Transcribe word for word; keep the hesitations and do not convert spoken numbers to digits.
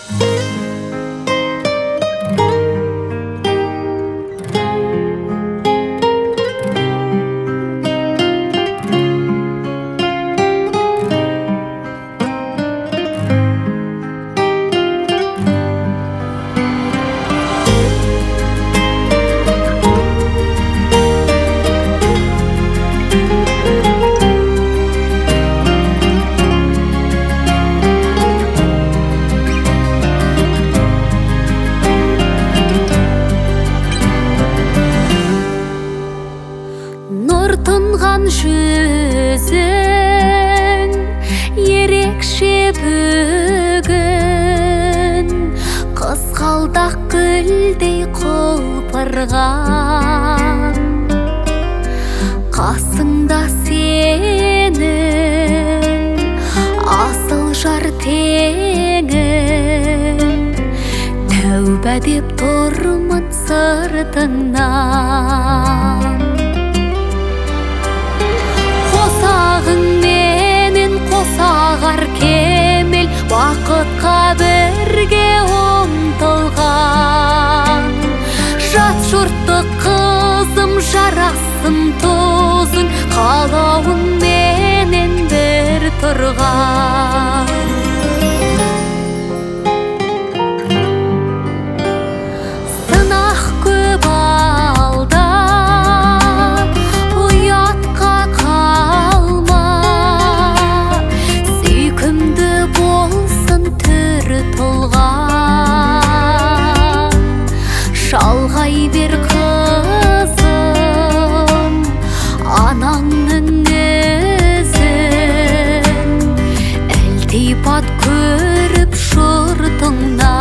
Тұнған жүзің ерекше бүгін, қызғалдақ гүлдей құлпырған. Қасыңда сенің асыл жар теңің, тәуба деп тұрмын сыртыңнан. Қосағың менен қосағар кемел, бақытқа бірге ұмтылған. Жат жұртты қызым жарасым тозың, қалауың менен бір тұрған. Сынақ көп алда, ұятқа қалма, сүйкімді болсын түрі толған. Шалғай бер қызым анаңның ізін, ілтипат көріп жұртыңнан.